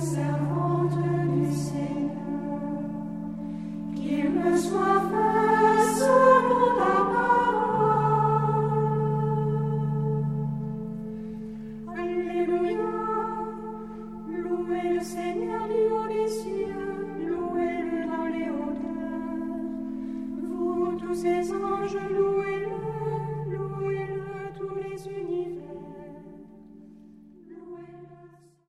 servante du Seigneur, qu'il me soit fait selon ta parole. Alléluia, louez le Seigneur du haut des cieux, louez-le dans les hauteurs. Vous tous ses anges, louez-le.